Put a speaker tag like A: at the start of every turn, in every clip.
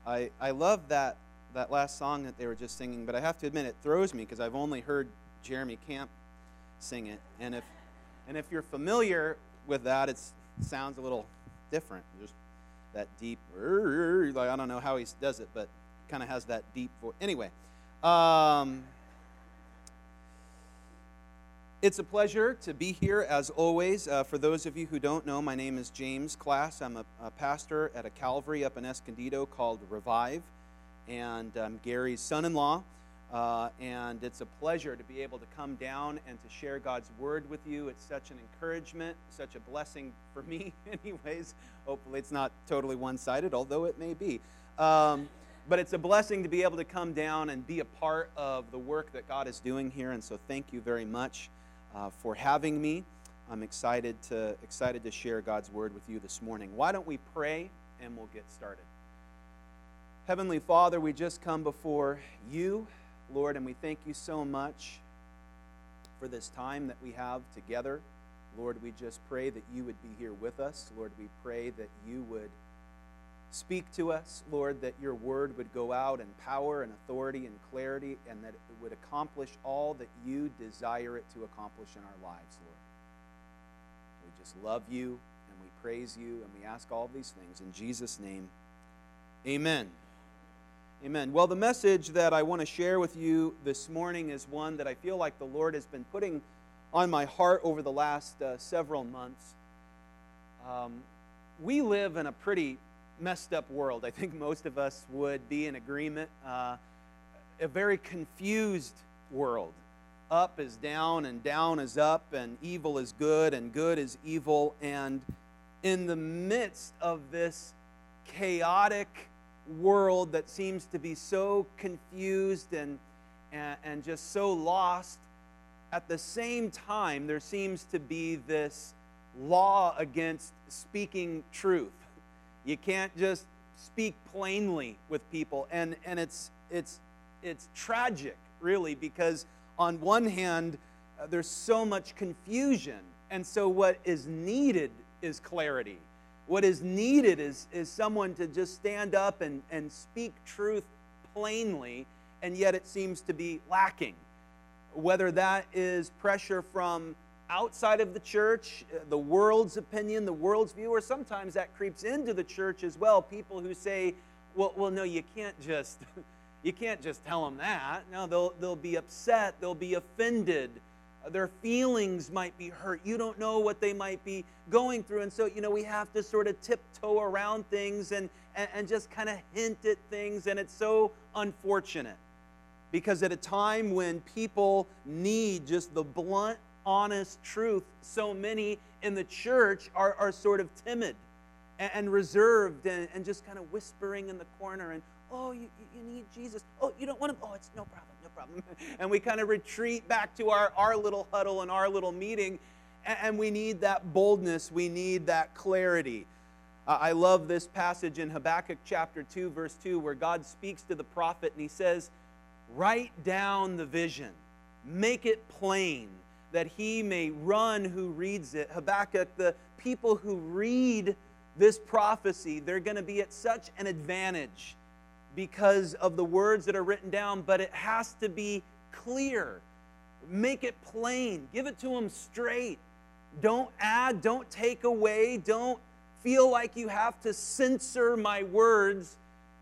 A: I love that last song that they were just singing, but I have to admit it throws me because I've only heard Jeremy Camp sing it, and if you're familiar with that, it sounds a little different. Just that deep, like I don't know how he does it, but kind of has that deep voice. Anyway, it's a pleasure to be here as always. For those of you who don't know, my name is James Class. I'm a pastor at a Calvary up in Escondido called Revive, and I'm Gary's son-in-law. And it's a pleasure to be able to come down and to share God's Word with you. It's such an encouragement, such a blessing for me anyways. Hopefully it's not totally one-sided, although it may be. But it's a blessing to be able to come down and be a part of the work that God is doing here. And so thank you very much for having me. I'm excited to share God's Word with you this morning. Why don't we pray and we'll get started. Heavenly Father, we just come before you, Lord, and we thank you so much for this time that we have together. Lord, we just pray that you would be here with us. Lord, we pray that you would speak to us. Lord, that your word would go out in power and authority and clarity, and that it would accomplish all that you desire it to accomplish in our lives, Lord. We just love you, and we praise you, and we ask all these things in Jesus' name. Amen. Amen. Well, the message that I want to share with you this morning is one that I feel like the Lord has been putting on my heart over the last several months. We live in a pretty messed up world. I think most of us would be in agreement. A very confused world. Up is down and down is up, and evil is good and good is evil. And in the midst of this chaotic world that seems to be so confused and just so lost, at the same time there seems to be this law against speaking truth. You can't just speak plainly with people, and it's tragic, really, because on one hand there's so much confusion, and so what is needed is clarity. What is needed is someone to just stand up and speak truth plainly, and yet it seems to be lacking. Whether that is pressure from outside of the church, the world's opinion, the world's view, or sometimes that creeps into the church as well. People who say, well, no, you can't just tell them that. No, they'll be upset, they'll be offended. Their feelings might be hurt. You don't know what they might be going through. And so, we have to sort of tiptoe around things and just kind of hint at things. And it's so unfortunate because at a time when people need just the blunt, honest truth, so many in the church are sort of timid and reserved and just kind of whispering in the corner and, oh, you need Jesus. Oh, you don't want him? Oh, it's no problem. And we kind of retreat back to our little huddle and our little meeting, and we need that boldness. We need that clarity. I love this passage in Habakkuk chapter 2, verse 2, where God speaks to the prophet, and he says, write down the vision. Make it plain that he may run who reads it. Habakkuk, the people who read this prophecy, they're going to be at such an advantage because of the words that are written down, but it has to be clear. Make it plain. Give it to them straight. Don't add, don't take away, don't feel like you have to censor my words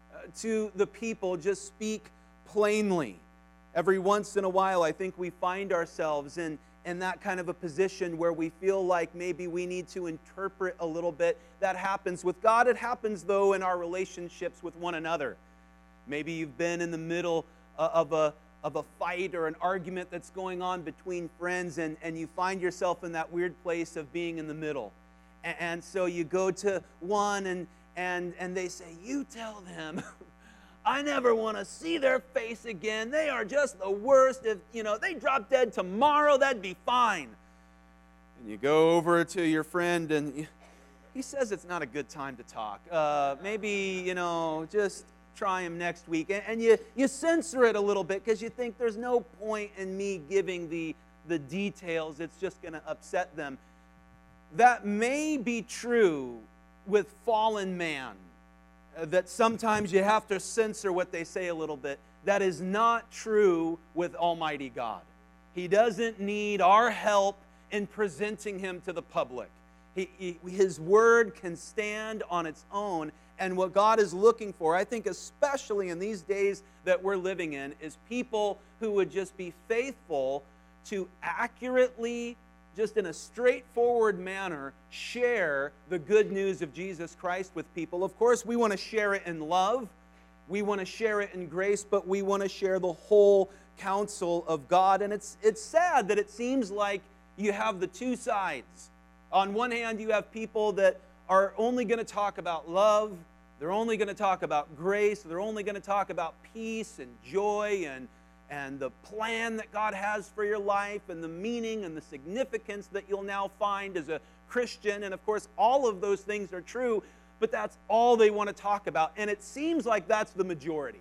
A: to the people. Just speak plainly. Every once in a while, I think we find ourselves in that kind of a position where we feel like maybe we need to interpret a little bit. That happens with God. It happens, though, in our relationships with one another. Maybe you've been in the middle of a fight or an argument that's going on between friends, and you find yourself in that weird place of being in the middle. And so you go to one and they say, you tell them, I never want to see their face again. They are just the worst. If they drop dead tomorrow, that'd be fine. And you go over to your friend and he says it's not a good time to talk. Maybe, just try him next week. And you censor it a little bit because you think there's no point in me giving the details. It's just going to upset them. That may be true with fallen man. that sometimes you have to censor what they say a little bit. That is not true with Almighty God. He doesn't need our help in presenting Him to the public. His Word can stand on its own, and what God is looking for, I think especially in these days that we're living in, is people who would just be faithful to accurately, just in a straightforward manner, share the good news of Jesus Christ with people. Of course, we want to share it in love. We want to share it in grace, but we want to share the whole counsel of God. And it's sad that it seems like you have the two sides. On one hand, you have people that are only going to talk about love. They're only going to talk about grace. They're only going to talk about peace and joy and the plan that God has for your life and the meaning and the significance that you'll now find as a Christian. And of course, all of those things are true, but that's all they want to talk about. And it seems like that's the majority.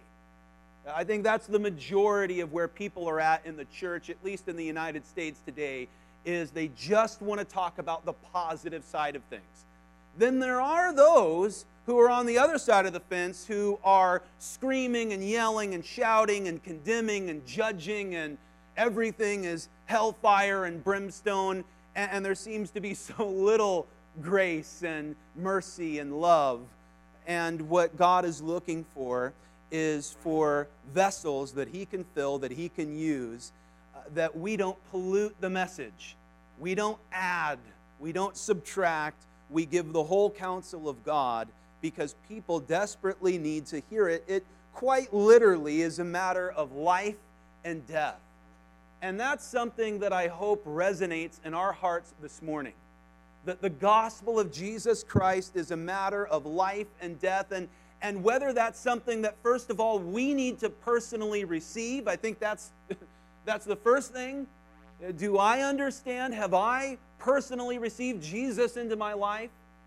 A: I think that's the majority of where people are at in the church, at least in the United States today, is they just want to talk about the positive side of things. Then there are those who are on the other side of the fence who are screaming and yelling and shouting and condemning and judging, and everything is hellfire and brimstone, and there seems to be so little grace and mercy and love. And what God is looking for is for vessels that He can fill, that He can use, that we don't pollute the message. We don't add. We don't subtract. We give the whole counsel of God because people desperately need to hear it. It quite literally is a matter of life and death. And that's something that I hope resonates in our hearts this morning. That the gospel of Jesus Christ is a matter of life and death. And whether that's something that, first of all, we need to personally receive, I think that's the first thing. Do I understand? Have I personally received Jesus into my life?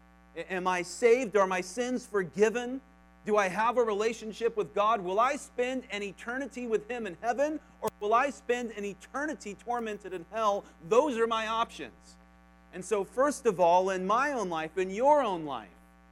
A: Am I saved? Are my sins forgiven? Do I have a relationship with God? Will I spend an eternity with Him in heaven, or will I spend an eternity tormented in hell? Those are my options. And so, first of all, in my own life, in your own life,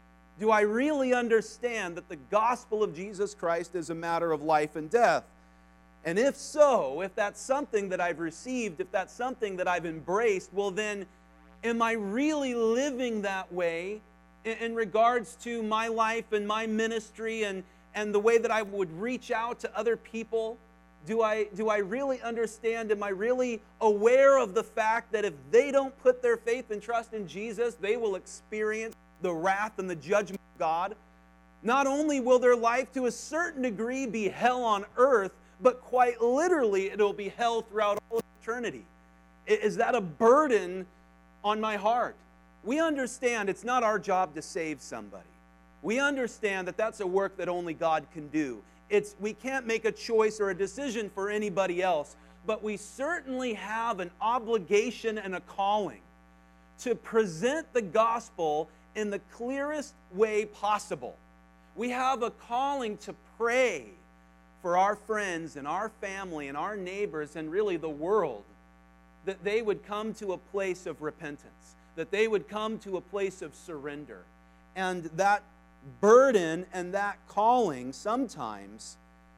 A: do I really understand that the gospel of Jesus Christ is a matter of life and death? And if so, if that's something that I've received, if that's something that I've embraced, well then, am I really living that way in regards to my life and my ministry and the way that I would reach out to other people? Do I really understand? Am I really aware of the fact that if they don't put their faith and trust in Jesus, they will experience the wrath and the judgment of God? Not only will their life to a certain degree be hell on earth, but quite literally it'll be hell throughout all eternity. Is that a burden on my heart? We understand it's not our job to save somebody. We understand that that's a work that only God can do. We can't make a choice or a decision for anybody else, but we certainly have an obligation and a calling to present the gospel in the clearest way possible. We have a calling to pray for our friends and our family and our neighbors and really the world, that they would come to a place of repentance, that they would come to a place of surrender. And that burden and that calling sometimes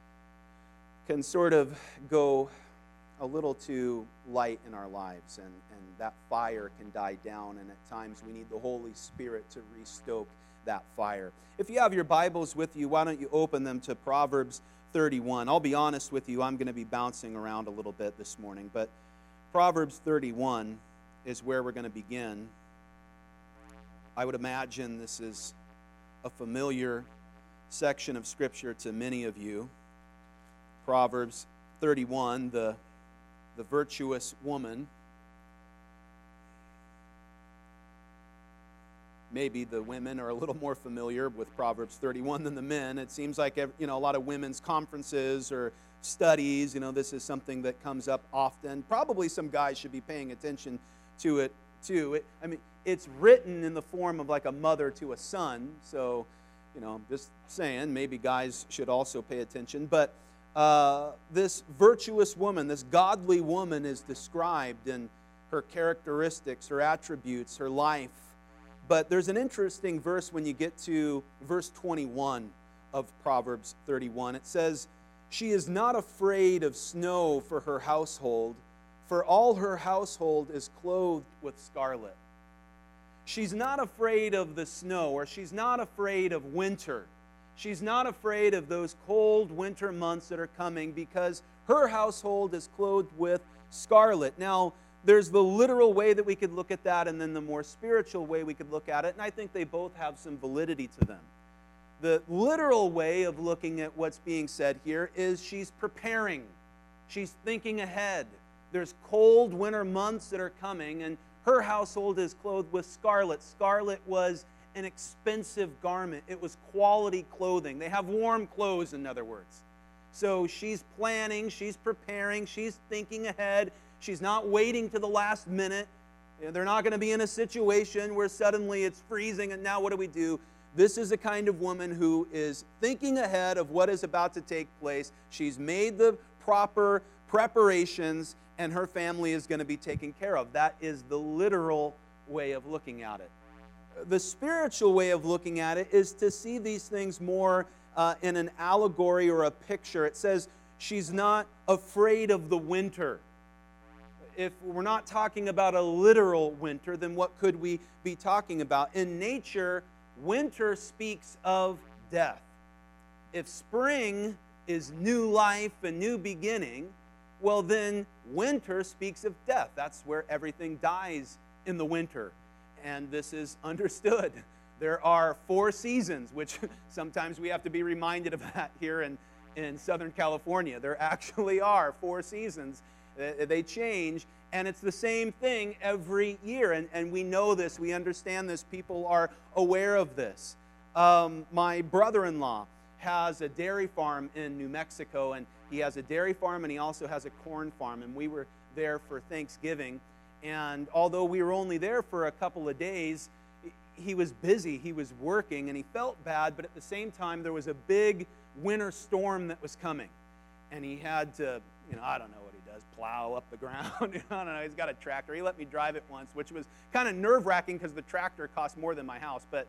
A: can sort of go a little too light in our lives, and that fire can die down, and at times we need the Holy Spirit to restoke that fire. If you have your Bibles with you, why don't you open them to Proverbs 31. I'll be honest with you, I'm going to be bouncing around a little bit this morning, but Proverbs 31 is where we're going to begin. I would imagine this is a familiar section of Scripture to many of you. Proverbs 31, the virtuous woman. Maybe the women are a little more familiar with Proverbs 31 than the men. It seems like a lot of women's conferences or studies, this is something that comes up often. Probably some guys should be paying attention to it too. It's written in the form of like a mother to a son. So, just saying, maybe guys should also pay attention. But this virtuous woman, this godly woman is described in her characteristics, her attributes, her life. But there's an interesting verse when you get to verse 21 of Proverbs 31. It says, "She is not afraid of snow for her household, for all her household is clothed with scarlet." She's not afraid of the snow, or she's not afraid of winter. She's not afraid of those cold winter months that are coming because her household is clothed with scarlet. Now, there's the literal way that we could look at that, and then the more spiritual way we could look at it, and I think they both have some validity to them. The literal way of looking at what's being said here is she's preparing. She's thinking ahead. There's cold winter months that are coming, and her household is clothed with scarlet. Scarlet was an expensive garment. It was quality clothing. They have warm clothes, in other words. So she's planning, she's preparing, she's thinking ahead. She's not waiting to the last minute. They're not going to be in a situation where suddenly it's freezing and now what do we do? This is a kind of woman who is thinking ahead of what is about to take place. She's made the proper preparations and her family is going to be taken care of. That is the literal way of looking at it. The spiritual way of looking at it is to see these things more in an allegory or a picture. It says she's not afraid of the winter. If we're not talking about a literal winter, then what could we be talking about? In nature, winter speaks of death. If spring is new life and new beginning, well then winter speaks of death. That's where everything dies in the winter. And this is understood. There are 4 seasons, which sometimes we have to be reminded of that here in Southern California. There actually are 4 seasons. They change, and it's the same thing every year. And we know this, we understand this, people are aware of this. My brother-in-law has a dairy farm in New Mexico, and he has a dairy farm and he also has a corn farm. And we were there for Thanksgiving, and although we were only there for a couple of days, he was busy, he was working, and he felt bad, but at the same time there was a big winter storm that was coming. And he had to, I don't know what he does, plow up the ground. I don't know, he's got a tractor. He let me drive it once, which was kind of nerve-wracking because the tractor cost more than my house. But,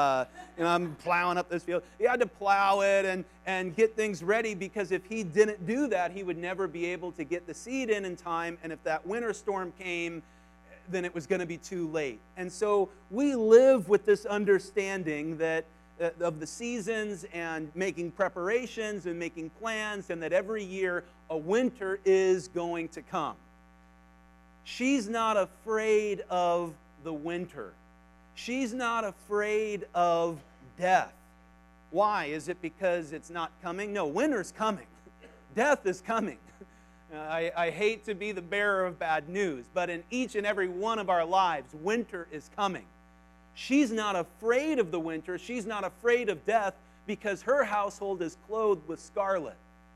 A: I'm plowing up this field. He had to plow it and get things ready because if he didn't do that, he would never be able to get the seed in time. And if that winter storm came, then it was going to be too late. And so we live with this understanding that of the seasons and making preparations and making plans, and that every year a winter is going to come. She's not afraid of the winter. She's not afraid of death. Why? Is it because it's not coming? No, winter's coming. Death is coming. I hate to be the bearer of bad news, but in each and every one of our lives, winter is coming. She's not afraid of the winter. She's not afraid of death because her household is clothed with scarlet.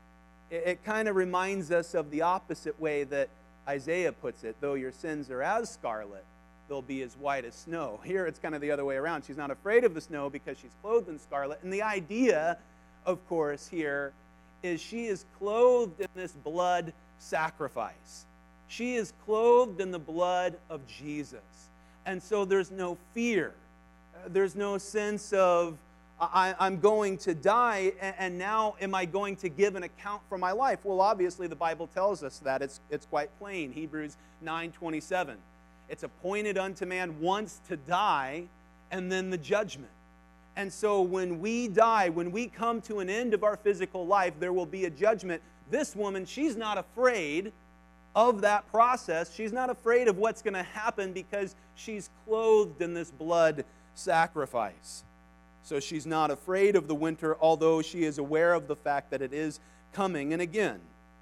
A: It kind of reminds us of the opposite way that Isaiah puts it. Though your sins are as scarlet, they'll be as white as snow. Here it's kind of the other way around. She's not afraid of the snow because she's clothed in scarlet. And the idea, of course, here is she is clothed in this blood sacrifice. She is clothed in the blood of Jesus. And so there's no fear. There's no sense of, I'm going to die, and now am I going to give an account for my life? Well, obviously the Bible tells us that. It's quite plain. Hebrews 9:27. It's appointed unto man once to die, and then the judgment. And so when we die, when we come to an end of our physical life, there will be a judgment. This woman, she's not afraid of that process. She's not afraid of what's going to happen because she's clothed in this blood sacrifice. So she's not afraid of the winter, although she is aware of the fact that it is coming. And again,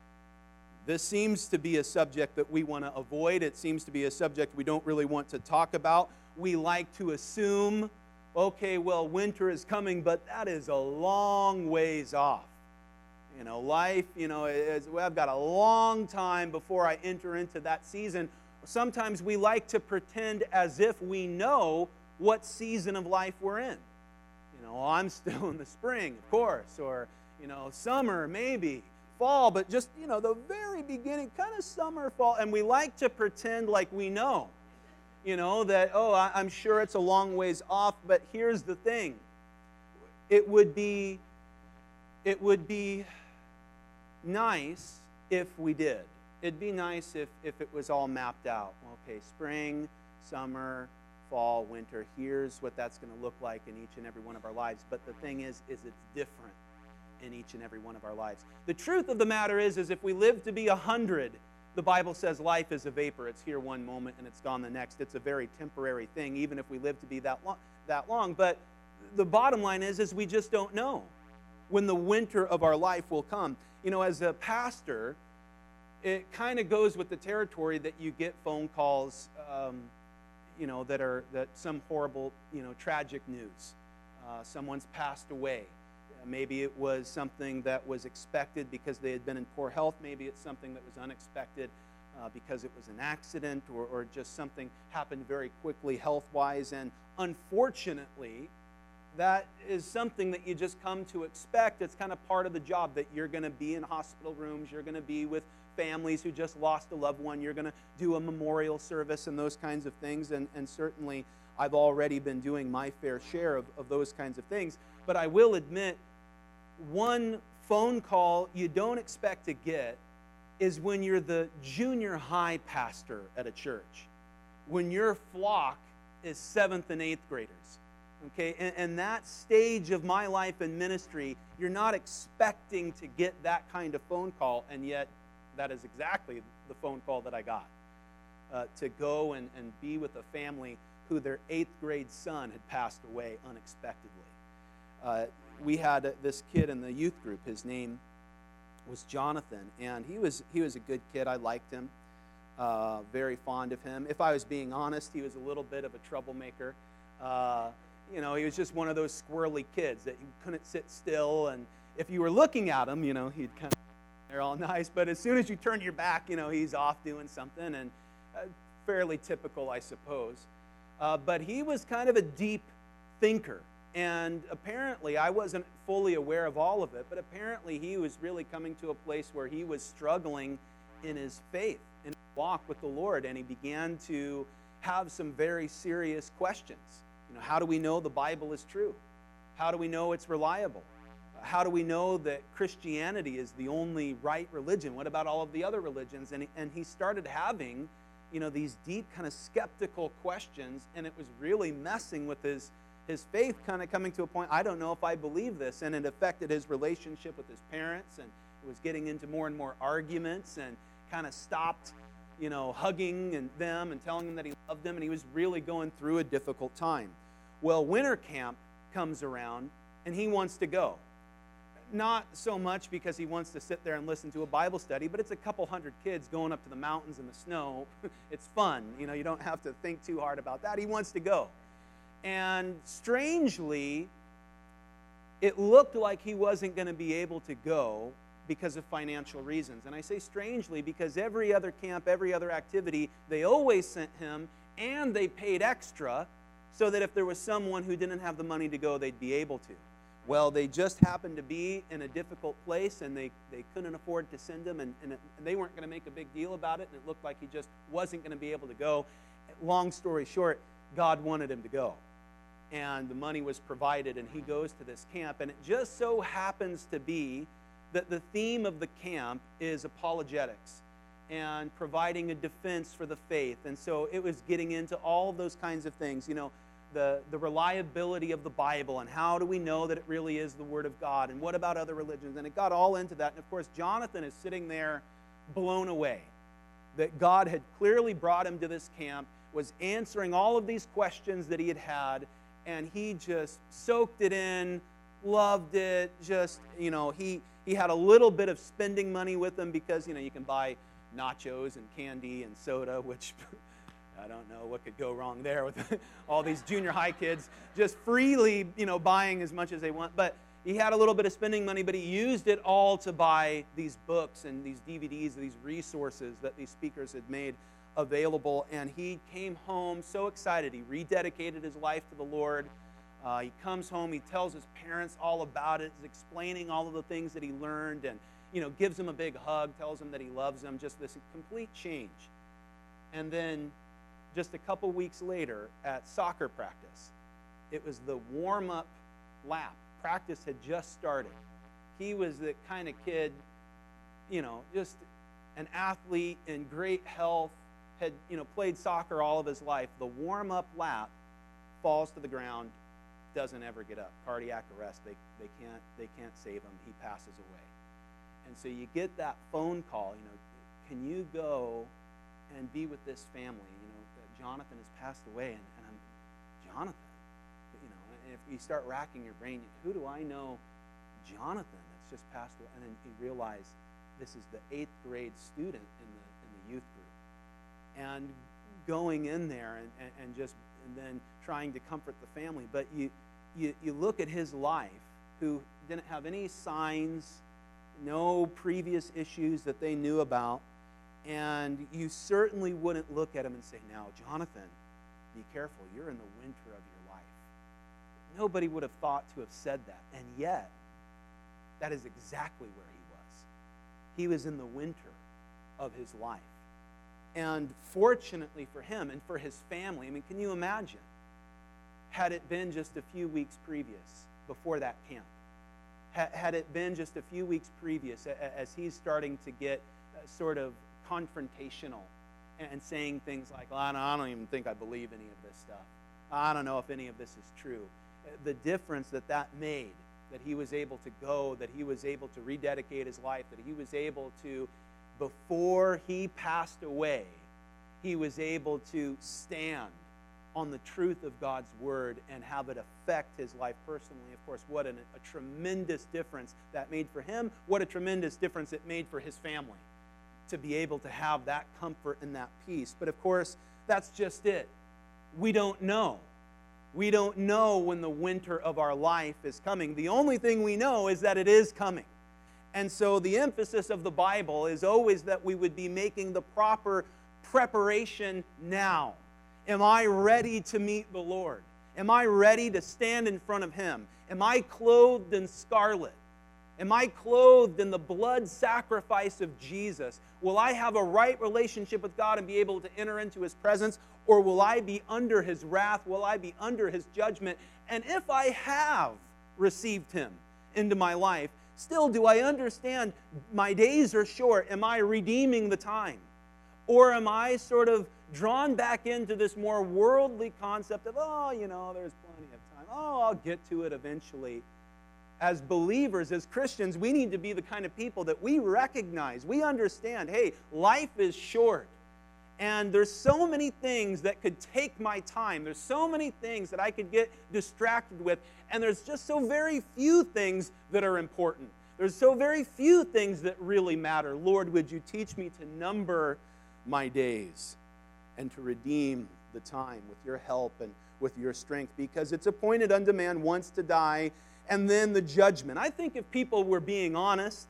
A: this seems to be a subject that we want to avoid. It seems to be a subject we don't really want to talk about. We like to assume, okay, well, winter is coming, but that is a long ways off. Life, I've got a long time before I enter into that season. Sometimes we like to pretend as if we know what season of life we're in. I'm still in the spring, of course, or, summer, maybe, fall, but just, the very beginning, kind of summer, fall, and we like to pretend like we know. that, oh, I'm sure it's a long ways off, but here's the thing. It would be nice if we did. It'd be nice if it was all mapped out. Okay, spring, summer, fall, winter, here's what that's going to look like in each and every one of our lives. But the thing is it's different in each and every one of our lives. The truth of the matter is if we live to be 100, the Bible says life is a vapor. It's here one moment and it's gone the next. It's a very temporary thing, even if we live to be that long. But the bottom line is we just don't know when the winter of our life will come. As a pastor, it kind of goes with the territory that you get phone calls, that some horrible, tragic news. Someone's passed away. Maybe it was something that was expected because they had been in poor health. Maybe it's something that was unexpected because it was an accident or just something happened very quickly health-wise. And unfortunately, that is something that you just come to expect. It's kind of part of the job that you're going to be in hospital rooms. You're going to be with families who just lost a loved one. You're going to do a memorial service and those kinds of things. And certainly, I've already been doing my fair share of those kinds of things. But I will admit, one phone call you don't expect to get is when you're the junior high pastor at a church, when your flock is 7th and 8th graders. Okay, and that stage of my life in ministry, you're not expecting to get that kind of phone call, and yet that is exactly the phone call that I got, to go and be with a family who their 8th grade son had passed away unexpectedly. We had this kid in the youth group. His name was Jonathan, and he was a good kid. I liked him, very fond of him. If I was being honest, he was a little bit of a troublemaker. He was just one of those squirrely kids that you couldn't sit still, and if you were looking at him, he'd kind of, they're all nice, but as soon as you turned your back, he's off doing something, and fairly typical, I suppose. But he was kind of a deep thinker. And apparently, I wasn't fully aware of all of it, but apparently he was really coming to a place where he was struggling in his faith, in his walk with the Lord, and he began to have some very serious questions. How do we know the Bible is true? How do we know it's reliable? How do we know that Christianity is the only right religion? What about all of the other religions? And he started having, these deep kind of skeptical questions, and it was really messing with his faith, kind of coming to a point, I don't know if I believe this, and it affected his relationship with his parents, and it was getting into more and more arguments, and kind of stopped, hugging them and telling them that he loved them, and he was really going through a difficult time. Well, winter camp comes around, and he wants to go. Not so much because he wants to sit there and listen to a Bible study, but it's a couple hundred kids going up to the mountains in the snow. It's fun. You don't have to think too hard about that. He wants to go. And strangely, it looked like he wasn't going to be able to go because of financial reasons. And I say strangely because every other camp, every other activity, they always sent him, and they paid extra so that if there was someone who didn't have the money to go, they'd be able to. Well, they just happened to be in a difficult place, and they couldn't afford to send him, and they weren't going to make a big deal about it, and it looked like he just wasn't going to be able to go. Long story short, God wanted him to go. And the money was provided, and he goes to this camp. And it just so happens to be that the theme of the camp is apologetics and providing a defense for the faith. And so it was getting into all those kinds of things, the reliability of the Bible, and how do we know that it really is the Word of God, and what about other religions? And it got all into that. And of course, Jonathan is sitting there blown away that God had clearly brought him to this camp, was answering all of these questions that he had, and he just soaked it in, loved it. Just, he had a little bit of spending money with him because, you can buy nachos and candy and soda, which I don't know what could go wrong there with all these junior high kids just freely, buying as much as they want. But he had a little bit of spending money, but he used it all to buy these books and these DVDs, these resources that these speakers had made available. And he came home so excited. He rededicated his life to the Lord. He comes home, he tells his parents all about it, he's explaining all of the things that he learned, and gives them a big hug, tells them that he loves them, just this complete change. And then just a couple weeks later at soccer practice. It was the warm-up lap. Practice had just started. He was the kind of kid, just an athlete in great health, had, played soccer all of his life. The warm-up lap, falls to the ground, doesn't ever get up. Cardiac arrest. They can't save him. He passes away. And so you get that phone call, can you go and be with this family? Jonathan has passed away, and I'm, Jonathan? And if you start racking your brain, who do I know Jonathan that's just passed away? And then you realize this is the 8th grade student in the youth group. And going in there and then trying to comfort the family. But you look at his life, who didn't have any signs, no previous issues that they knew about, and you certainly wouldn't look at him and say, now, Jonathan, be careful, you're in the winter of your life. Nobody would have thought to have said that, and yet, that is exactly where he was. He was in the winter of his life. And fortunately for him and for his family, can you imagine, had it been just a few weeks previous, before that camp, had it been just a few weeks previous, as he's starting to get sort of confrontational and saying things like, well, I don't even think I believe any of this stuff. I don't know if any of this is true. The difference that made, that he was able to go, that he was able to rededicate his life, that he was able to, before he passed away, he was able to stand on the truth of God's word and have it affect his life personally. Of course, what a tremendous difference that made for him. What a tremendous difference it made for his family to be able to have that comfort and that peace. But of course, that's just it. We don't know. We don't know when the winter of our life is coming. The only thing we know is that it is coming. And so the emphasis of the Bible is always that we would be making the proper preparation now. Am I ready to meet the Lord? Am I ready to stand in front of Him? Am I clothed in scarlet? Am I clothed in the blood sacrifice of Jesus? Will I have a right relationship with God and be able to enter into His presence? Or will I be under His wrath? Will I be under His judgment? And if I have received Him into my life, still do I understand my days are short? Am I redeeming the time? Or am I sort of drawn back into this more worldly concept of, there's plenty of time. I'll get to it eventually. As believers, as Christians, we need to be the kind of people that we recognize, we understand, hey, life is short. And there's so many things that could take my time. There's so many things that I could get distracted with. And there's just so very few things that are important. There's so very few things that really matter. Lord, would you teach me to number my days and to redeem the time with your help and with your strength, because it's appointed unto man once to die, and then the judgment. I think if people were being honest,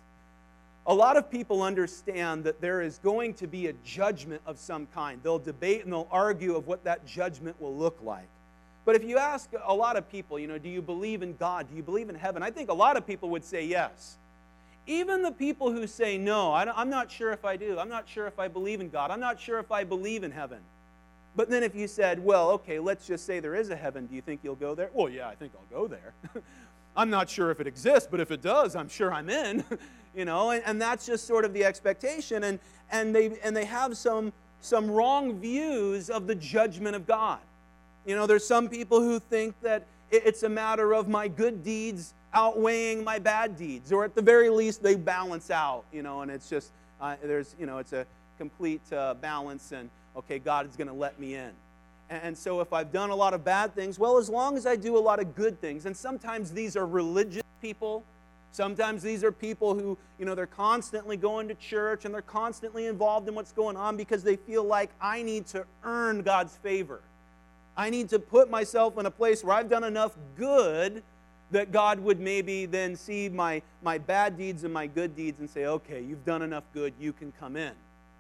A: a lot of people understand that there is going to be a judgment of some kind. They'll debate and they'll argue of what that judgment will look like. But if you ask a lot of people, do you believe in God? Do you believe in heaven? I think a lot of people would say yes. Even the people who say, no, I'm not sure if I do. I'm not sure if I believe in God. I'm not sure if I believe in heaven. But then if you said, well, okay, let's just say there is a heaven. Do you think you'll go there? Well, yeah, I think I'll go there. I'm not sure if it exists, but if it does, I'm sure I'm in. And that's just sort of the expectation. And they have some wrong views of the judgment of God. There's some people who think that it's a matter of my good deeds outweighing my bad deeds, or at the very least they balance out, and it's just it's a complete balance, and okay, God is going to let me in. And so if I've done a lot of bad things, well, as long as I do a lot of good things, and sometimes these are religious people, sometimes these are people who, they're constantly going to church and they're constantly involved in what's going on because they feel like I need to earn God's favor. I need to put myself in a place where I've done enough good that God would maybe then see my bad deeds and my good deeds and say, okay, you've done enough good, you can come in.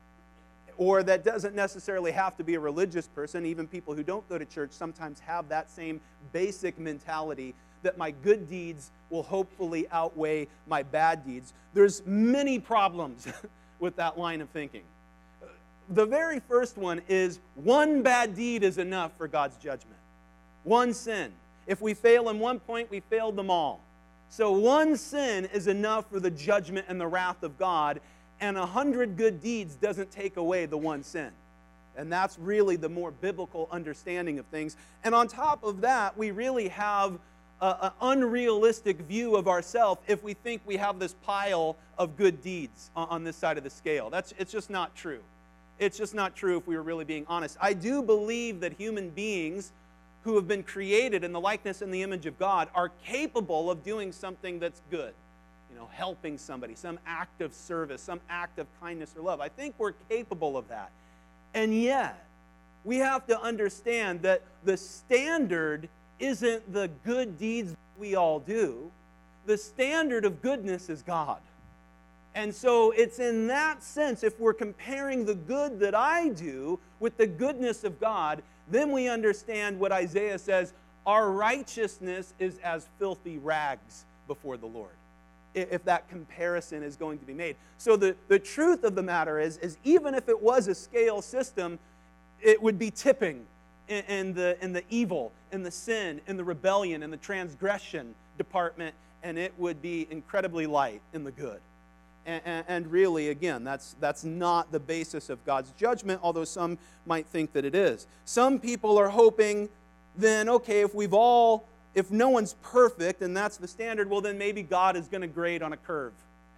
A: Or that doesn't necessarily have to be a religious person. Even people who don't go to church sometimes have that same basic mentality that my good deeds will hopefully outweigh my bad deeds. There's many problems with that line of thinking. The very first one is one bad deed is enough for God's judgment. One sin. If we fail in one point, we failed them all. So one sin is enough for the judgment and the wrath of God, and 100 good deeds doesn't take away the one sin. And that's really the more biblical understanding of things. And on top of that, we really have an unrealistic view of ourselves if we think we have this pile of good deeds on this side of the scale. It's just not true. It's just not true if we were really being honest. I do believe that human beings who have been created in the likeness and the image of God are capable of doing something that's good. Helping somebody, some act of service, some act of kindness or love. I think we're capable of that. And yet, we have to understand that the standard isn't the good deeds we all do. The standard of goodness is God. And so it's in that sense, if we're comparing the good that I do with the goodness of God, then we understand what Isaiah says, our righteousness is as filthy rags before the Lord, if that comparison is going to be made. So the truth of the matter is even if it was a scale system, it would be tipping in the evil, in the sin, in the rebellion, in the transgression department, and it would be incredibly light in the good. And really, again, that's not the basis of God's judgment, although some might think that it is. Some people are hoping then, okay, if no one's perfect and that's the standard, well, then maybe God is going to grade on a curve.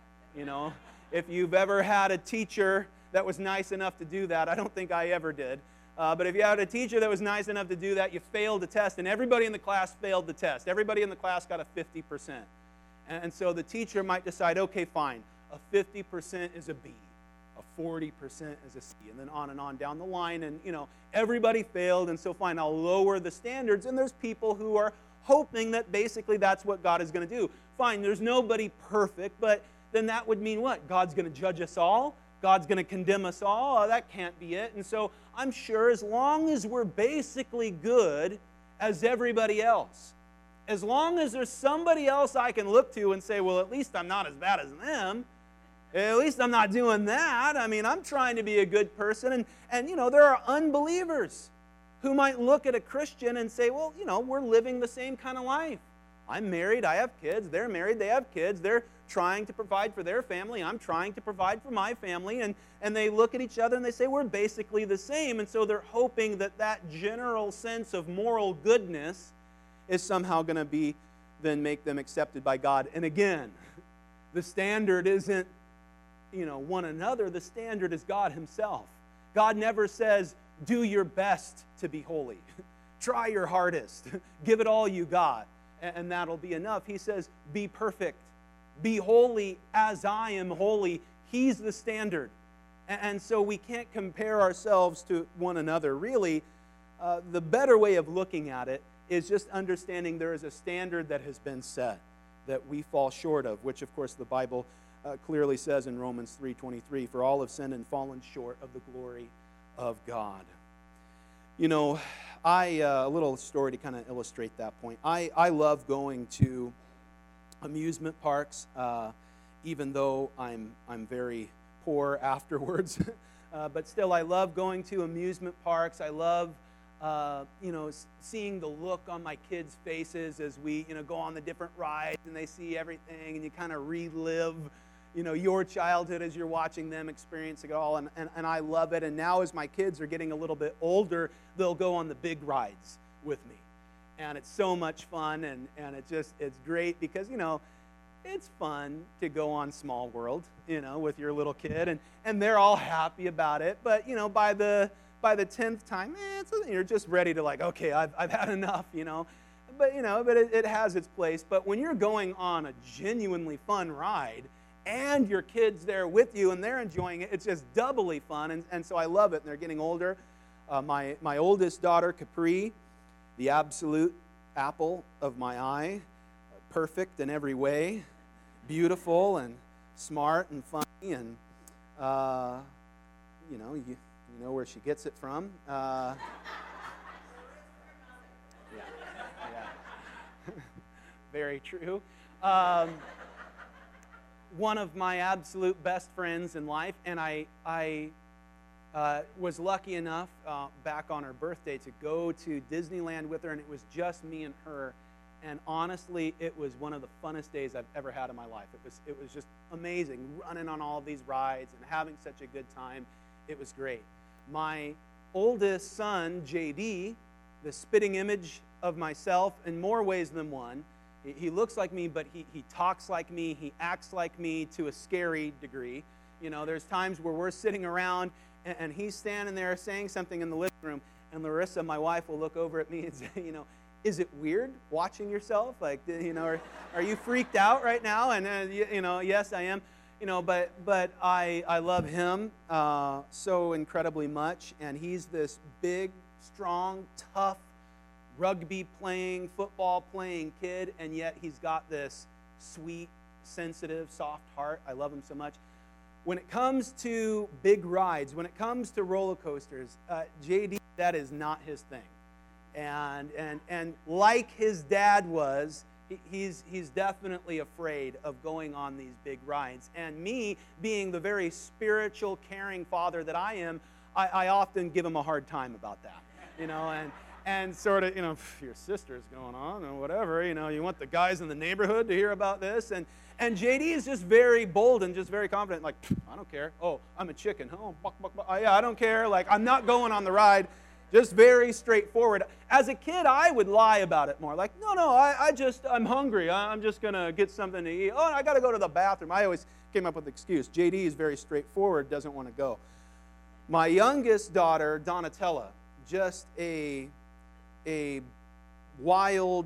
A: If you've ever had a teacher that was nice enough to do that, I don't think I ever did. But if you had a teacher that was nice enough to do that, you failed the test, and everybody in the class failed the test. Everybody in the class got a 50%. And so the teacher might decide, okay, fine, a 50% is a B, a 40% is a C, and then on down the line, and everybody failed, and so fine, I'll lower the standards, and there's people who are hoping that basically that's what God is going to do. Fine, there's nobody perfect, but then that would mean what? God's going to judge us all? God's going to condemn us all? Oh, that can't be it. And so I'm sure as long as we're basically good as everybody else, as long as there's somebody else I can look to and say, well, at least I'm not as bad as them, at least I'm not doing that. I mean, I'm trying to be a good person. And there are unbelievers who might look at a Christian and say, well, we're living the same kind of life. I'm married, I have kids, they're married, they have kids, they're trying to provide for their family, I'm trying to provide for my family, and they look at each other and they say, we're basically the same, and so they're hoping that general sense of moral goodness is somehow going to then make them accepted by God. And again, the standard isn't, one another, the standard is God himself. God never says, do your best to be holy. Try your hardest. Give it all you got, and that'll be enough. He says, be perfect. Be holy as I am holy. He's the standard. And so we can't compare ourselves to one another. Really, the better way of looking at it is just understanding there is a standard that has been set that we fall short of, which, of course, the Bible clearly says in Romans 3:23, for all have sinned and fallen short of the glory of God. A little story to kind of illustrate that point. I love going to amusement parks, even though I'm very poor afterwards. But still, I love going to amusement parks. I love, seeing the look on my kids' faces as we, go on the different rides and they see everything, and you kind of relive, your childhood as you're watching them experience it all, and I love it. And now as my kids are getting a little bit older, they'll go on the big rides with me. And it's so much fun, and it's great because, it's fun to go on Small World, with your little kid, and they're all happy about it. But, by the 10th time, you're just ready to okay, I've had enough, But, it has its place. But when you're going on a genuinely fun ride, and your kid's there with you, and they're enjoying it, it's just doubly fun, and so I love it, and they're getting older. My oldest daughter, Capri, the absolute apple of my eye, perfect in every way, beautiful and smart and funny, and you know where she gets it from. Yeah. Very true. One of my absolute best friends in life, and I Was lucky enough back on her birthday to go to Disneyland with her, and it was just me and her. And honestly, it was one of the funnest days I've ever had in my life. It was just amazing, running on all of these rides and having such a good time. It was great. My oldest son, JD, the spitting image of myself in more ways than one. He looks like me, but he talks like me. He acts like me to a scary degree. You know, there's times where we're sitting around and he's standing there saying something in the living room, and Larissa, my wife, will look over at me and say, you know, is it weird watching yourself? Like, you know, are you freaked out right now? And, you know, yes, I am. You know, but I love him so incredibly much, and he's this big, strong, tough, rugby-playing, football-playing kid, and yet he's got this sweet, sensitive, soft heart. I love him so much. When it comes to big rides, when it comes to roller coasters, JD, that is not his thing. And like his dad was, he's definitely afraid of going on these big rides. And me, being the very spiritual, caring father that I am, I often give him a hard time about that. You know, and sort of, you know, your sister's going on or whatever, you know, you want the guys in the neighborhood to hear about this. And JD is just very bold and just very confident, like, I don't care. Oh, I'm a chicken. Oh, buck, buck, buck. Yeah, I don't care. Like, I'm not going on the ride. Just very straightforward. As a kid, I would lie about it more. Like, no, I'm hungry. I'm just going to get something to eat. Oh, I got to go to the bathroom. I always came up with an excuse. JD is very straightforward, doesn't want to go. My youngest daughter, Donatella, just a wild,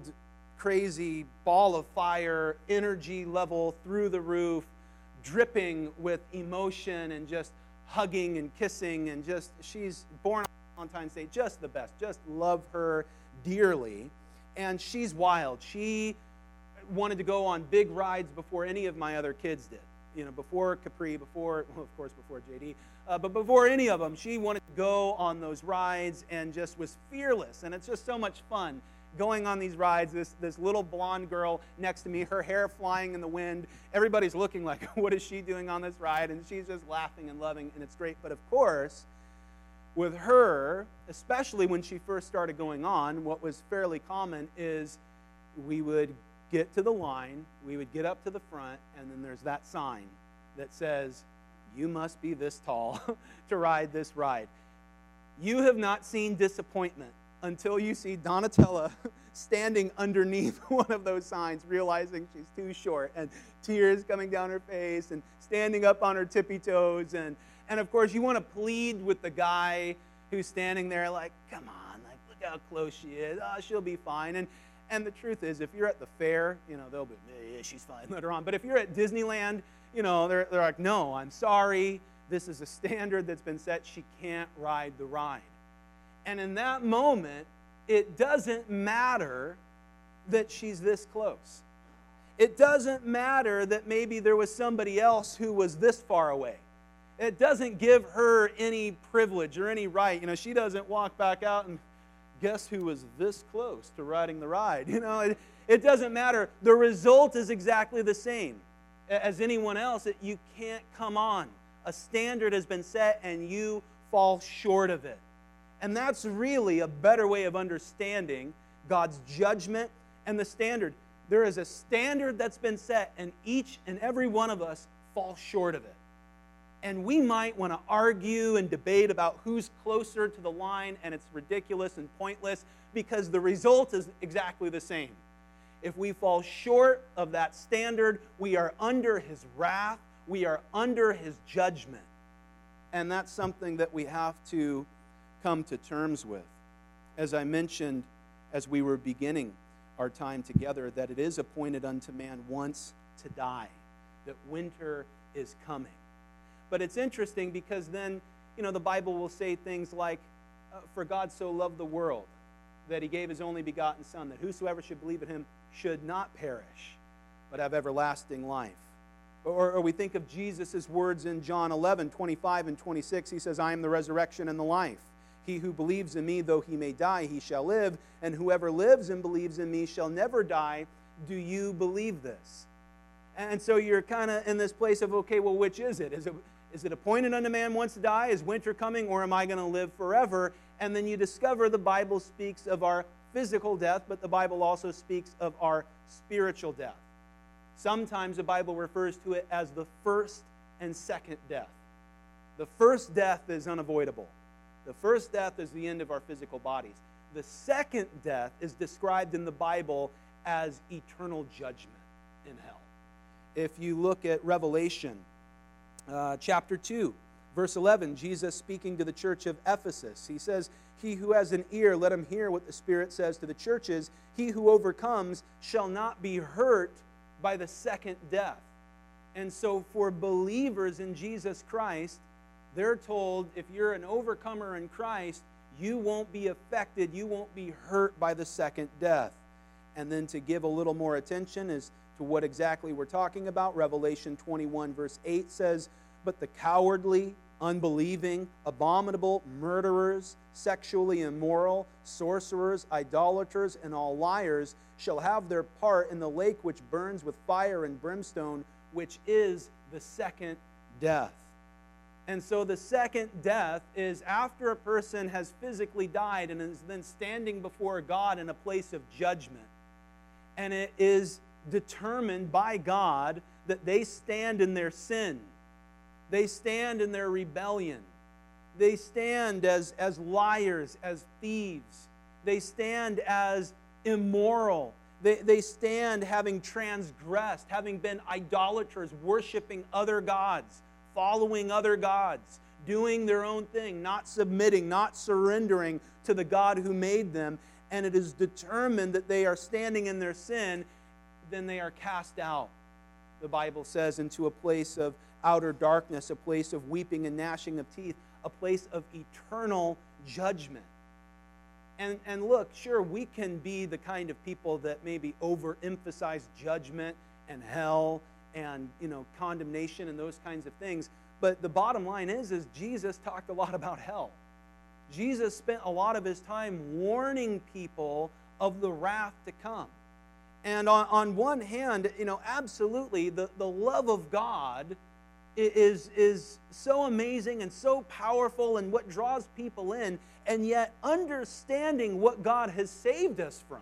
A: crazy ball of fire, energy level through the roof, dripping with emotion and just hugging and kissing, and just, she's born on Valentine's Day, just the best. Just love her dearly. And she's wild. She wanted to go on big rides before any of my other kids did. You know, before Capri, before JD, but before any of them, she wanted to go on those rides and just was fearless. And it's just so much fun going on these rides. This little blonde girl next to me, her hair flying in the wind. Everybody's looking like, what is she doing on this ride? And she's just laughing and loving, and it's great. But of course, with her, especially when she first started going on, what was fairly common is we would get to the line, we would get up to the front, and then there's that sign that says, you must be this tall to ride this ride. You have not seen disappointment until you see Donatella standing underneath one of those signs, realizing she's too short, and tears coming down her face, and standing up on her tippy toes, and of course you want to plead with the guy who's standing there like, come on, like, look how close she is, oh, she'll be fine. And the truth is, if you're at the fair, you know, they'll be, yeah, she's fine, let her on. But if you're at Disneyland, you know, they're like, no, I'm sorry, this is a standard that's been set, she can't ride the ride. And in that moment, it doesn't matter that she's this close. It doesn't matter that maybe there was somebody else who was this far away. It doesn't give her any privilege or any right. You know, she doesn't walk back out and guess who was this close to riding the ride. You know, it doesn't matter. The result is exactly the same as anyone else. You can't come on. A standard has been set and you fall short of it. And that's really a better way of understanding God's judgment and the standard. There is a standard that's been set, and each and every one of us falls short of it. And we might want to argue and debate about who's closer to the line, and it's ridiculous and pointless because the result is exactly the same. If we fall short of that standard, we are under His wrath, we are under His judgment. And that's something that we have to come to terms with. As I mentioned as we were beginning our time together, that it is appointed unto man once to die, that winter is coming. But it's interesting because then, you know, the Bible will say things like, for God so loved the world that He gave His only begotten Son, that whosoever should believe in Him should not perish, but have everlasting life. Or we think of Jesus' words in John 11, 25 and 26. He says, I am the resurrection and the life. He who believes in me, though he may die, he shall live. And whoever lives and believes in me shall never die. Do you believe this? And so you're kind of in this place of, okay, well, which is it? Is it appointed unto man once to die? Is winter coming, or am I going to live forever? And then you discover the Bible speaks of our physical death, but the Bible also speaks of our spiritual death. Sometimes the Bible refers to it as the first and second death. The first death is unavoidable. The first death is the end of our physical bodies. The second death is described in the Bible as eternal judgment in hell. If you look at Revelation chapter 2, verse 11, Jesus speaking to the church of Ephesus, he says, "He who has an ear, let him hear what the Spirit says to the churches. He who overcomes shall not be hurt by the second death." And so for believers in Jesus Christ, they're told, if you're an overcomer in Christ, you won't be affected, you won't be hurt by the second death. And then to give a little more attention as to what exactly we're talking about, Revelation 21 verse 8 says, "But the cowardly, unbelieving, abominable, murderers, sexually immoral, sorcerers, idolaters, and all liars shall have their part in the lake which burns with fire and brimstone, which is the second death." And so the second death is after a person has physically died and is then standing before God in a place of judgment. And it is determined by God that they stand in their sin. They stand in their rebellion. They stand as liars, as thieves. They stand as immoral. They stand having transgressed, having been idolaters, worshiping other gods, following other gods, doing their own thing, not submitting, not surrendering to the God who made them. And it is determined that they are standing in their sin, then they are cast out, the Bible says, into a place of outer darkness, a place of weeping and gnashing of teeth, a place of eternal judgment. And look, sure, we can be the kind of people that maybe overemphasize judgment and hell and condemnation and those kinds of things. But the bottom line is Jesus talked a lot about hell. Jesus spent a lot of his time warning people of the wrath to come. And on one hand, absolutely, the love of God is so amazing and so powerful and what draws people in, and yet understanding what God has saved us from,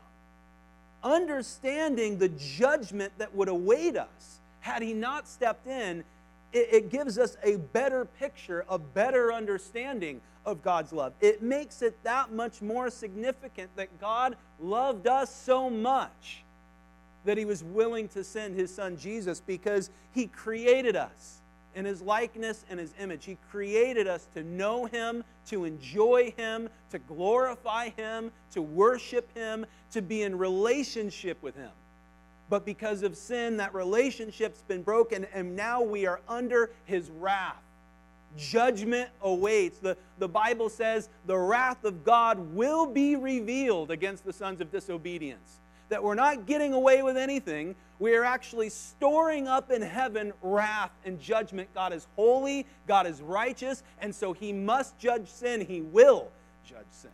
A: understanding the judgment that would await us had he not stepped in, it gives us a better picture, a better understanding of God's love. It makes it that much more significant that God loved us so much that he was willing to send his son Jesus, because he created us in his likeness and his image. He created us to know him, to enjoy him, to glorify him, to worship him, to be in relationship with him. But because of sin, that relationship's been broken, and now we are under his wrath. Judgment awaits. The Bible says the wrath of God will be revealed against the sons of disobedience. That we're not getting away with anything. We are actually storing up in heaven wrath and judgment. God is holy, God is righteous, and so he must judge sin. He will judge sin.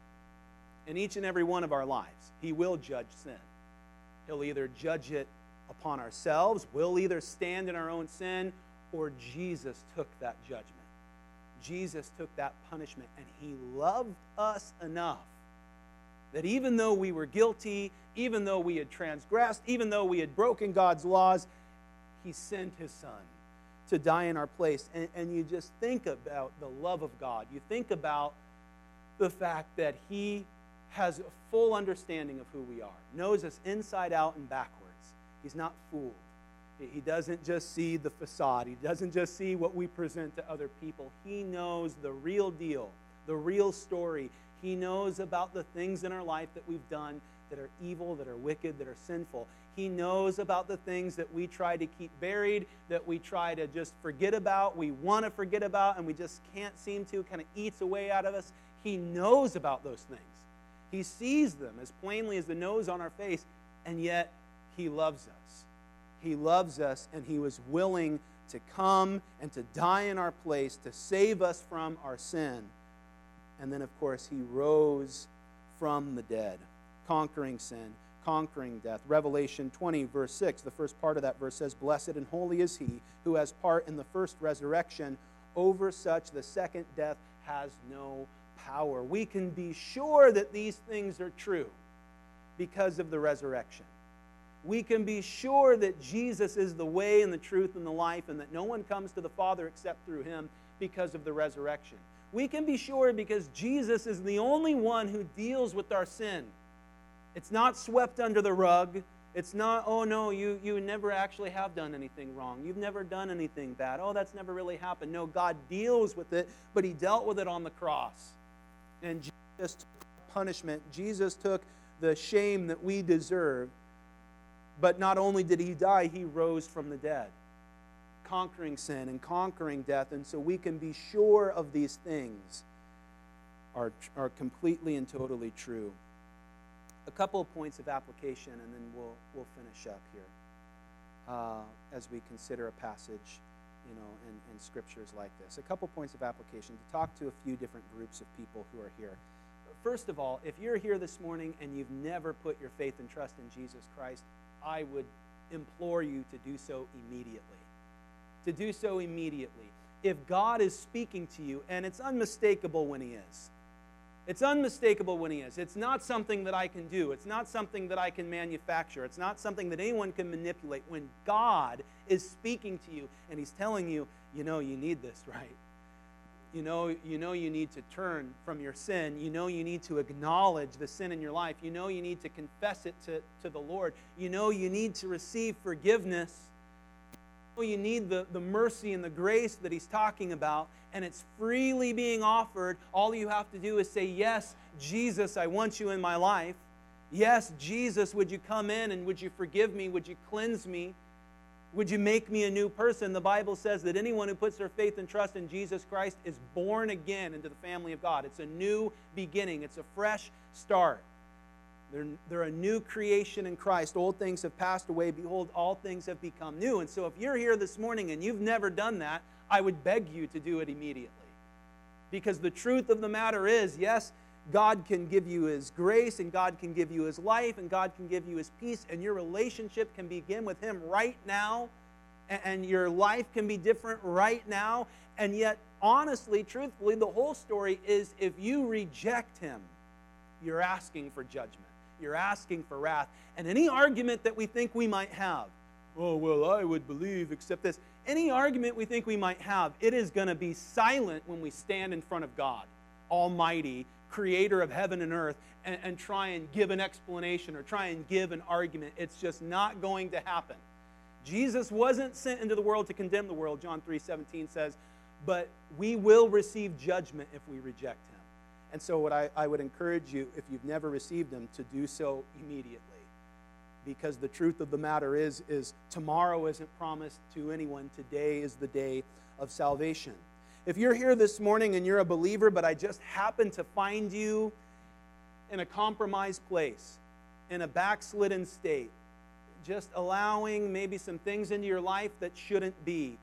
A: In each and every one of our lives, he will judge sin. He'll either judge it upon ourselves, we'll either stand in our own sin, or Jesus took that judgment. Jesus took that punishment, and he loved us enough that even though we were guilty, even though we had transgressed, even though we had broken God's laws, he sent his son to die in our place. And you just think about the love of God. You think about the fact that he has a full understanding of who we are, knows us inside out and backwards. He's not fooled. He doesn't just see the facade. He doesn't just see what we present to other people. He knows the real deal, the real story. He knows about the things in our life that we've done that are evil, that are wicked, that are sinful. He knows about the things that we try to keep buried, that we try to just forget about, we want to forget about, and we just can't seem to. It kind of eats away out of us. He knows about those things. He sees them as plainly as the nose on our face, and yet he loves us. He loves us, and he was willing to come and to die in our place to save us from our sin. And then, of course, he rose from the dead, conquering sin, conquering death. Revelation 20, verse 6, the first part of that verse says, "Blessed and holy is he who has part in the first resurrection. Over such the second death has no power." We can be sure that these things are true because of the resurrection. We can be sure that Jesus is the way and the truth and the life, and that no one comes to the Father except through him because of the resurrection. We can be sure because Jesus is the only one who deals with our sin. It's not swept under the rug. It's not, oh no, you never actually have done anything wrong. You've never done anything bad. Oh, that's never really happened. No, God deals with it, but he dealt with it on the cross. And Jesus took punishment. Jesus took the shame that we deserve. But not only did he die, he rose from the dead, conquering sin and conquering death. And so we can be sure of these things are completely and totally true. A couple of points of application, and then we'll finish up here as we consider a passage, in scriptures like this. A couple points of application to talk to a few different groups of people who are here. First of all, if you're here this morning and you've never put your faith and trust in Jesus Christ, I would implore you to do so immediately. To do so immediately. If God is speaking to you, and it's unmistakable when he is. It's unmistakable when he is. It's not something that I can do. It's not something that I can manufacture. It's not something that anyone can manipulate. When God is speaking to you and he's telling you, you need this, right? You know you need to turn from your sin. You need to acknowledge the sin in your life. You need to confess it to the Lord. You need to receive forgiveness. You need the mercy and the grace that he's talking about, and it's freely being offered. All you have to do is say, yes, Jesus, I want you in my life. Yes, Jesus, would you come in and would you forgive me? Would you cleanse me? Would you make me a new person? The Bible says that anyone who puts their faith and trust in Jesus Christ is born again into the family of God. It's a new beginning. It's a fresh start. They're a new creation in Christ. Old things have passed away. Behold, all things have become new. And so if you're here this morning and you've never done that, I would beg you to do it immediately. Because the truth of the matter is, yes, God can give you his grace, and God can give you his life, and God can give you his peace, and your relationship can begin with him right now, and your life can be different right now. And yet, honestly, truthfully, the whole story is if you reject him, you're asking for judgment. You're asking for wrath. And any argument that we think we might have, oh, well, I would believe, except this. Any argument we think we might have, it is going to be silent when we stand in front of God, Almighty, creator of heaven and earth, and try and give an explanation or try and give an argument. It's just not going to happen. Jesus wasn't sent into the world to condemn the world, John 3:17 says, but we will receive judgment if we reject him. And so what I would encourage you, if you've never received him, to do so immediately. Because the truth of the matter is tomorrow isn't promised to anyone. Today is the day of salvation. If you're here this morning and you're a believer, but I just happen to find you in a compromised place, in a backslidden state, just allowing maybe some things into your life that shouldn't be.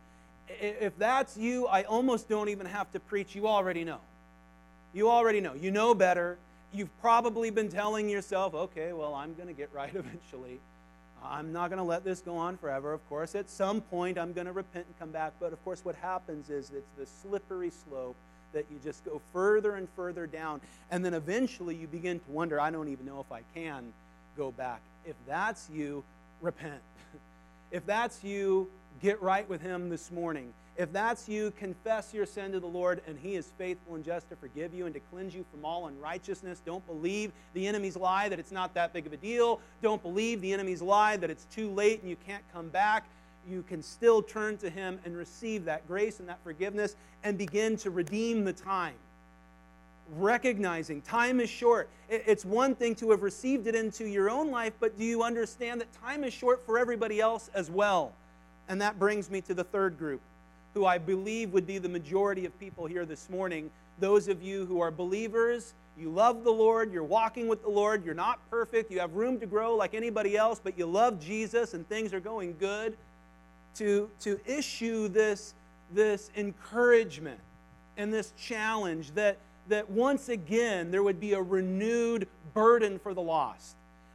A: If that's you, I almost don't even have to preach. You already know. You already know. You know better. You've probably been telling yourself, okay, well, I'm going to get right eventually. I'm not going to let this go on forever. Of course, at some point, I'm going to repent and come back. But, of course, what happens is it's the slippery slope that you just go further and further down. And then eventually you begin to wonder, I don't even know if I can go back. If that's you, repent. If that's you, get right with him this morning. If that's you, confess your sin to the Lord, and he is faithful and just to forgive you and to cleanse you from all unrighteousness. Don't believe the enemy's lie that it's not that big of a deal. Don't believe the enemy's lie that it's too late and you can't come back. You can still turn to him and receive that grace and that forgiveness and begin to redeem the time. Recognizing time is short. It's one thing to have received it into your own life, but do you understand that time is short for everybody else as well? And that brings me to the third group, who I believe would be the majority of people here this morning. Those of you who are believers, you love the Lord, you're walking with the Lord, you're not perfect, you have room to grow like anybody else, but you love Jesus and things are going good, to issue this encouragement and this challenge that once again there would be a renewed burden for the lost,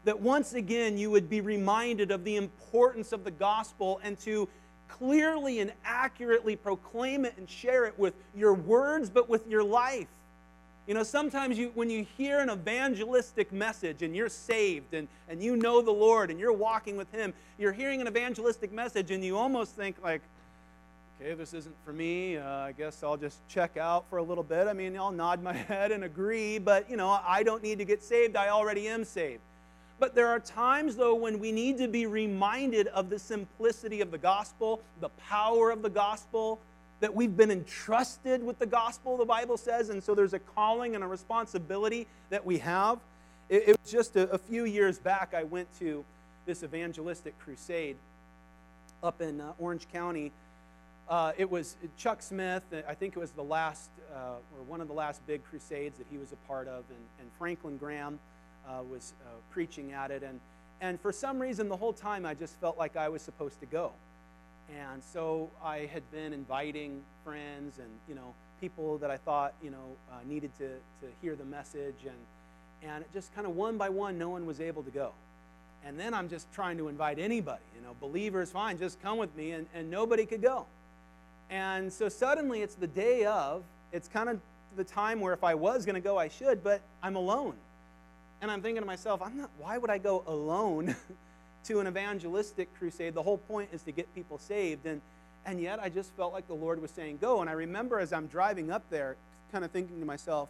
A: that once again you would be reminded of the importance of the gospel and to clearly and accurately proclaim it and share it with your words, but with your life. You know, sometimes when you hear an evangelistic message and you're saved and you know the Lord and you're walking with Him, you're hearing an evangelistic message and you almost think like, okay, this isn't for me. I guess I'll just check out for a little bit. I mean, I'll nod my head and agree, but, you know, I don't need to get saved. I already am saved. But there are times, though, when we need to be reminded of the simplicity of the gospel, the power of the gospel, that we've been entrusted with the gospel, the Bible says, and so there's a calling and a responsibility that we have. It was just a few years back, I went to this evangelistic crusade up in Orange County. It was Chuck Smith. I think it was the last, or one of the last big crusades that he was a part of, and Franklin Graham was preaching at it. And for some reason, the whole time, I just felt like I was supposed to go. And so I had been inviting friends and, you know, people that I thought, you know, needed to hear the message. And it just kind of one by one, no one was able to go. And then I'm just trying to invite anybody, you know, believers, fine, just come with me. And nobody could go. And so suddenly it's the day of, it's kind of the time where if I was going to go, I should, but I'm alone. And I'm thinking to myself, why would I go alone to an evangelistic crusade? The whole point is to get people saved. And yet I just felt like the Lord was saying, go. And I remember as I'm driving up there, kind of thinking to myself,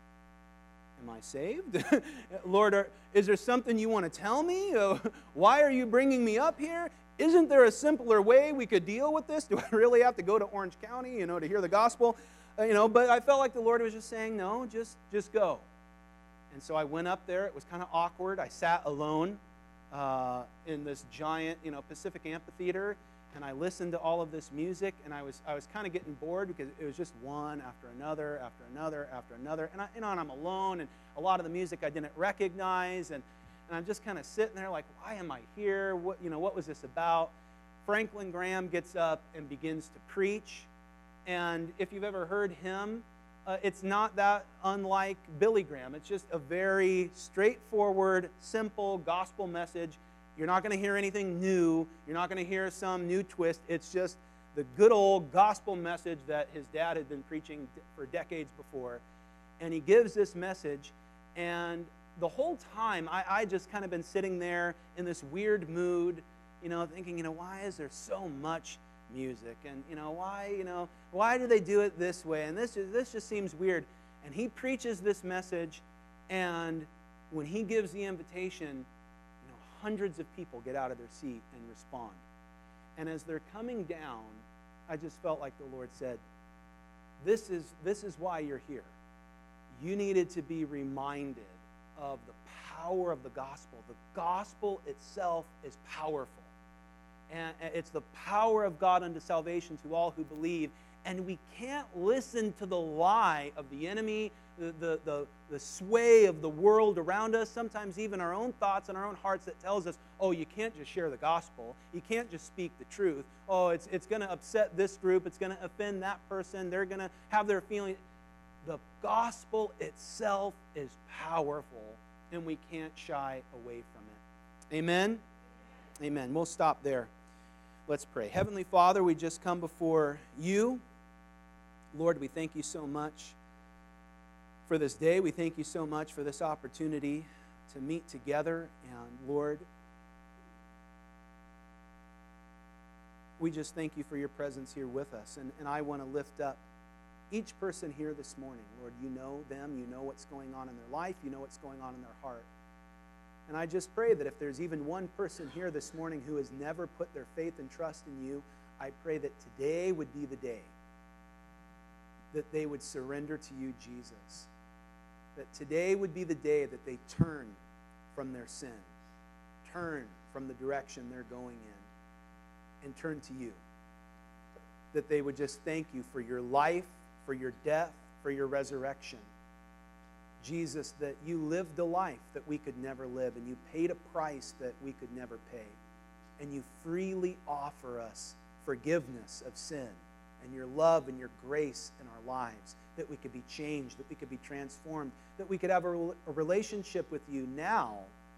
A: am I saved? Lord, is there something you want to tell me? Why are you bringing me up here? Isn't there a simpler way we could deal with this? Do I really have to go to Orange County, you know, to hear the gospel? But I felt like the Lord was just saying, no, just go. And so I went up there. It was kind of awkward. I sat alone in this giant, you know, Pacific Amphitheater, and I listened to all of this music, and I was kind of getting bored because it was just one after another, after another, after another. And and I'm alone, and a lot of the music I didn't recognize, and I'm just kind of sitting there like, why am I here? What was this about? Franklin Graham gets up and begins to preach, and if you've ever heard him, it's not that unlike Billy Graham. It's just a very straightforward, simple gospel message. You're not going to hear anything new. You're not going to hear some new twist. It's just the good old gospel message that his dad had been preaching for decades before. And he gives this message, and the whole time I just kind of been sitting there in this weird mood, you know, thinking, you know, why is there so much music? And, you know, why do they do it this way? And this just seems weird. And he preaches this message, and when he gives the invitation, you know, hundreds of people get out of their seat and respond. And as they're coming down, I just felt like the Lord said, this is why you're here. You needed to be reminded of the power of the gospel. The gospel itself is powerful. And it's the power of God unto salvation to all who believe. And we can't listen to the lie of the enemy, the sway of the world around us, sometimes even our own thoughts and our own hearts that tells us, oh, you can't just share the gospel. You can't just speak the truth. Oh, it's going to upset this group. It's going to offend that person. They're going to have their feelings. The gospel itself is powerful, and we can't shy away from it. Amen? Amen. We'll stop there. Let's pray. Heavenly Father, we just come before you. Lord, we thank you so much for this day. We thank you so much for this opportunity to meet together. And Lord, we just thank you for your presence here with us. And I want to lift up each person here this morning. Lord, you know them. You know what's going on in their life. You know what's going on in their heart. And I just pray that if there's even one person here this morning who has never put their faith and trust in you, I pray that today would be the day that they would surrender to you, Jesus. That today would be the day that they turn from their sin, turn from the direction they're going in, and turn to you. That they would just thank you for your life, for your death, for your resurrection. Jesus, that you lived a life that we could never live, and you paid a price that we could never pay. And you freely offer us forgiveness of sin and your love and your grace in our lives, that we could be changed, that we could be transformed, that we could have a relationship with you now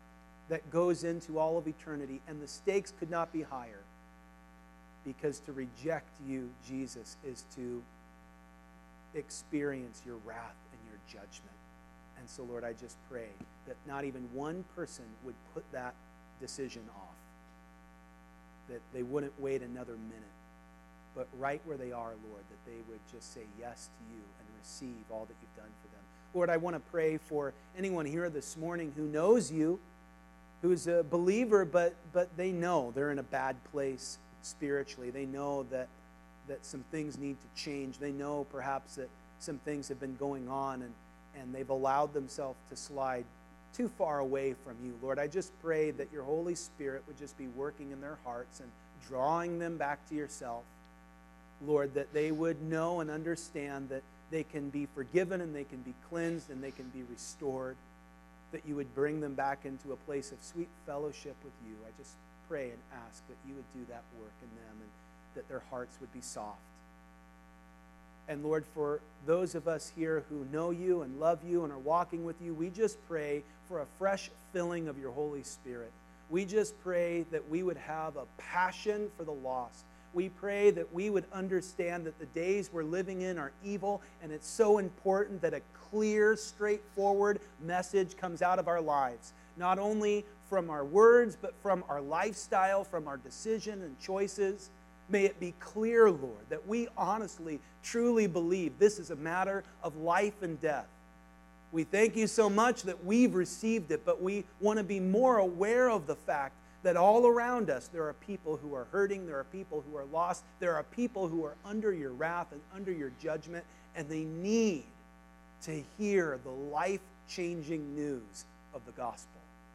A: that goes into all of eternity, and the stakes could not be higher, because to reject you, Jesus, is to experience your wrath and your judgment. And so, Lord, I just pray that not even one person would put that decision off, that they wouldn't wait another minute, but right where they are, Lord, that they would just say yes to you and receive all that you've done for them. Lord, I want to pray for anyone here this morning who knows you, who's a believer, but they know they're in a bad place spiritually. They know that some things need to change. They know perhaps that some things have been going on and they've allowed themselves to slide too far away from you. Lord, I just pray that your Holy Spirit would just be working in their hearts and drawing them back to yourself. Lord, that they would know and understand that they can be forgiven and they can be cleansed and they can be restored, that you would bring them back into a place of sweet fellowship with you. I just pray and ask that you would do that work in them and that their hearts would be soft. And Lord, for those of us here who know you and love you and are walking with you, we just pray for a fresh filling of your Holy Spirit. We just pray that we would have a passion for the lost. We pray that we would understand that the days we're living in are evil, and it's so important that a clear, straightforward message comes out of our lives, not only from our words, but from our lifestyle, from our decision and choices. May it be clear, Lord, that we honestly, truly believe this is a matter of life and death. We thank you so much that we've received it, but we want to be more aware of the fact that all around us there are people who are hurting, there are people who are lost, there are people who are under your wrath and under your judgment, and they need to hear the life-changing news of the gospel.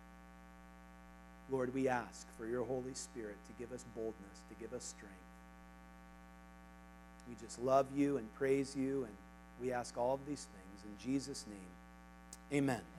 A: Lord, we ask for your Holy Spirit to give us boldness, to give us strength. We just love you and praise you, and we ask all of these things in Jesus' name. Amen.